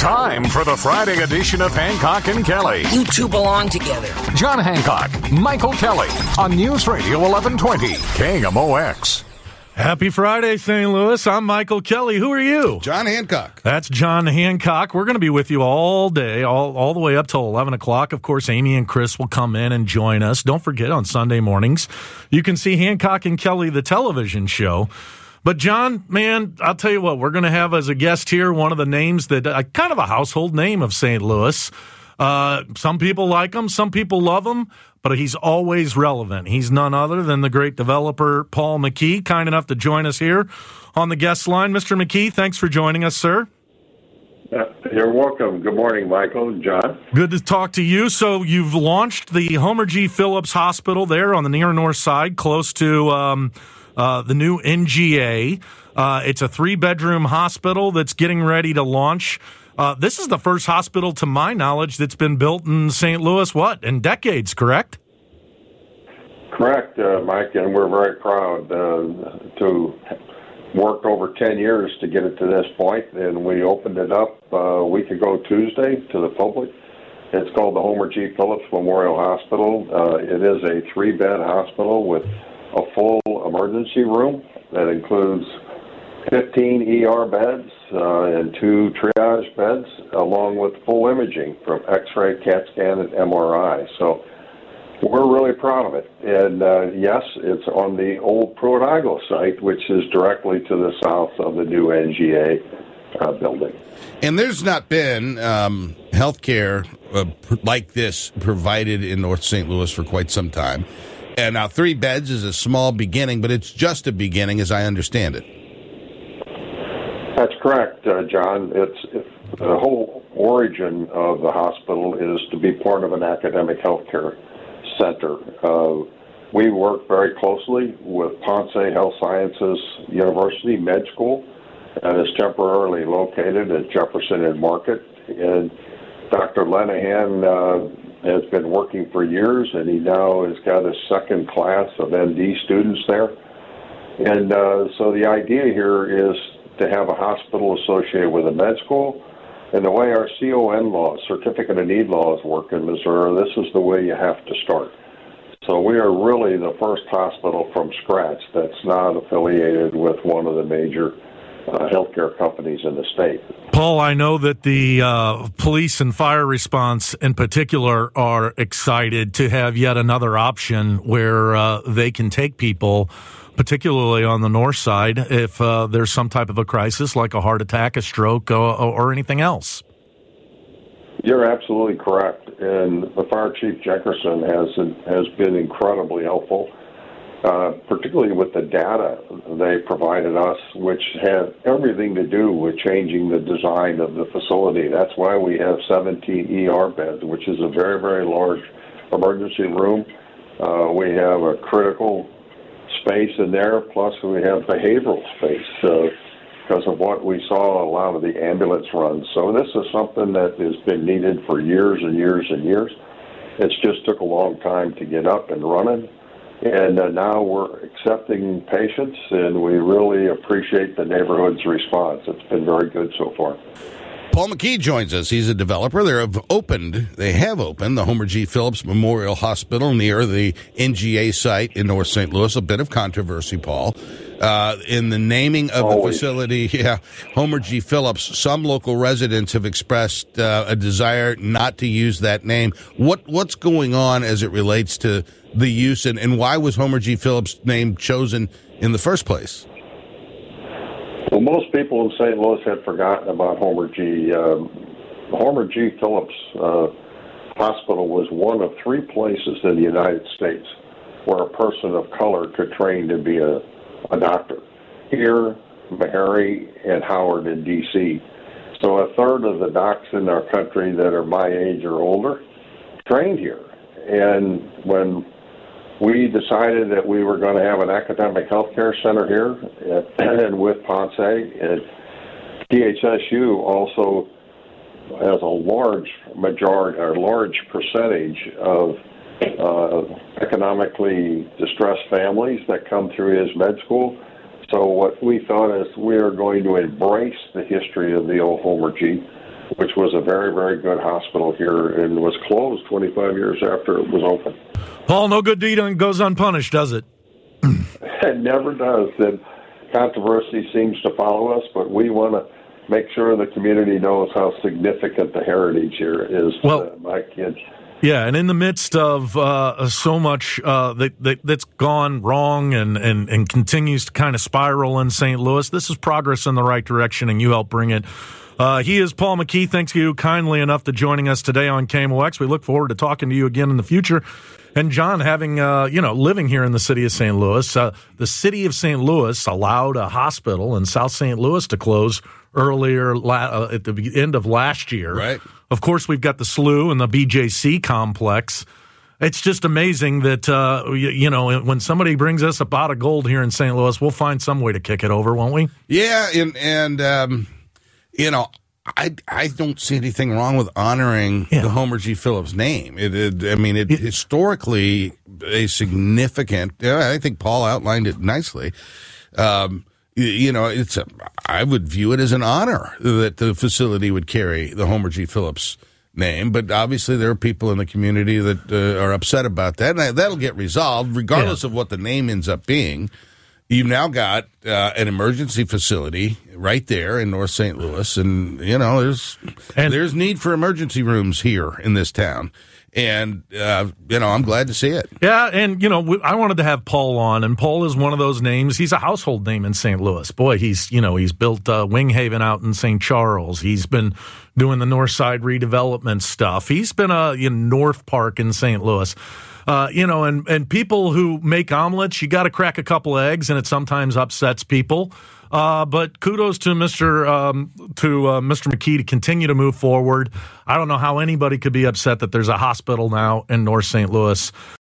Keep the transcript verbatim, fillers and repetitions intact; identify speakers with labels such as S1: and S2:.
S1: Time for the Friday edition of Hancock and Kelly.
S2: You two belong together.
S1: John Hancock, Michael Kelly on News Radio eleven twenty K M O X.
S3: Happy Friday, Saint Louis. I'm Michael Kelly. Who are you?
S4: John Hancock.
S3: That's John Hancock. We're going to be with you all day, all, all the way up till eleven o'clock. Of course, Amy and Chris will come in and join us. Don't forget, on Sunday mornings, you can see Hancock and Kelly, the television show. But, John, man, I'll tell you what, we're going to have as a guest here one of the names that, uh, kind of a household name of Saint Louis. Uh, some people like him, some people love him, but he's always relevant. He's none other than the great developer Paul McKee, kind enough to join us here on the guest line. Mister McKee, thanks for joining us, sir.
S5: You're welcome. Good morning, Michael, John.
S3: Good to talk to you. So you've launched the Homer G. Phillips Hospital there on the near north side, close to um, uh, the new N G A. Uh, it's a three-bedroom hospital that's getting ready to launch. Uh, this is the first hospital, to my knowledge, that's been built in Saint Louis, what, in decades, correct?
S5: Correct, uh, Mike, and we're very proud uh, to work over ten years to get it to this point, and we opened it up uh, a week ago Tuesday to the public. It's called the Homer G. Phillips Memorial Hospital. Uh, it is a three-bed hospital with a full emergency room that includes fifteen E R beds uh, and two triage beds, along with full imaging from X-ray, CAT scan, and M R I. So we're really proud of it. And uh, yes, it's on the old Pruitt-Igoe site, which is directly to the south of the new N G A uh, building.
S4: And there's not been um, health care uh, like this provided in North Saint Louis for quite some time. And now three beds is a small beginning, but it's just a beginning as I understand it.
S5: That's correct, uh, John. It's, it's the whole origin of the hospital is to be part of an academic healthcare center. Uh, we work very closely with Ponce Health Sciences University Med School, and is temporarily located at Jefferson and Market. And Doctor Lenahan uh, has been working for years, and he now has got his second class of M D students there. And uh, so the idea here is to have a hospital associated with a med school. And the way our C O N laws, Certificate of Need laws, work in Missouri, this is the way you have to start. So we are really the first hospital from scratch that's not affiliated with one of the major uh, healthcare companies in the state.
S3: Paul, I know that the uh, police and fire response in particular are excited to have yet another option where uh, they can take people, particularly on the north side, if uh, there's some type of a crisis like a heart attack, a stroke, or, or anything else.
S5: You're absolutely correct. And the Fire Chief Jenkerson has has been incredibly helpful, uh, particularly with the data they provided us, which had everything to do with changing the design of the facility. That's why we have seventeen E R beds, which is a very, very large emergency room. Uh, we have a critical space in there, plus we have behavioral space uh, because of what we saw a lot of the ambulance runs. So this is something that has been needed for years and years and years. It's just took a long time to get up and running, and uh, now we're accepting patients, and we really appreciate the neighborhood's response. It's been very good so far.
S4: Paul McKee joins us. He's a developer. They have opened, they have opened the Homer G. Phillips Memorial Hospital near the N G A site in North Saint Louis. A bit of controversy, Paul, uh, in the naming of
S5: Always.
S4: the facility. Yeah, Homer G. Phillips. Some local residents have expressed uh, a desire not to use that name. What what's going on as it relates to the use, and, and why was Homer G. Phillips' name chosen in the first place?
S5: Well, most people in Saint Louis had forgotten about Homer G. Um, Homer G. Phillips uh, Hospital was one of three places in the United States where a person of color could train to be a, a doctor. Here, Meharry, and Howard in D C So a third of the docs in our country that are my age or older trained here. And when we decided that we were going to have an academic healthcare center here, at, and with Ponce, and P H S U also has a large majority, or large percentage of uh, economically distressed families that come through his med school. So what we thought is we are going to embrace the history of the old Homer G. which was a very, very good hospital here and was closed twenty-five years after it was open.
S3: Paul, no good deed goes unpunished, does it?
S5: It never does. And controversy seems to follow us, but we want to make sure the community knows how significant the heritage here is
S3: well,
S5: to my kids.
S3: Yeah, and in the midst of uh, so much uh, that, that, that's gone wrong and, and, and continues to kind of spiral in Saint Louis, this is progress in the right direction, and you help bring it. Uh, he is Paul McKee. Thanks you kindly enough to joining us today on K M O X. We look forward to talking to you again in the future. And John, having, uh, you know, living here in the city of Saint Louis, uh, the city of Saint Louis allowed a hospital in South Saint Louis to close earlier la- uh, at the end of last year.
S4: Right.
S3: Of course, we've got the S L U and the B J C complex. It's just amazing that, uh, you, you know, when somebody brings us a pot of gold here in Saint Louis, we'll find some way to kick it over, won't we?
S4: Yeah, and, and um, you know, I I don't see anything wrong with honoring yeah. the Homer G. Phillips name. It, it I mean, it, it historically a significant. Yeah, I think Paul outlined it nicely. Um, you, you know, it's a, I would view it as an honor that the facility would carry the Homer G. Phillips name. But obviously, there are people in the community that uh, are upset about that, and that'll get resolved regardless yeah. of what the name ends up being. You've now got uh, an emergency facility right there in North Saint Louis, and you know there's and, there's need for emergency rooms here in this town, and uh, you know I'm glad to see it.
S3: Yeah, and you know I wanted to have Paul on, and Paul is one of those names. He's a household name in Saint Louis. Boy, he's you know he's built uh, Wing Haven out in Saint Charles. He's been doing the North Side redevelopment stuff. He's been uh, in North Park in Saint Louis. Uh, you know, and, and people who make omelets, you got to crack a couple eggs, and it sometimes upsets people. Uh, but kudos to Mister Um, to uh, Mister McKee to continue to move forward. I don't know how anybody could be upset that there's a hospital now in North Saint Louis.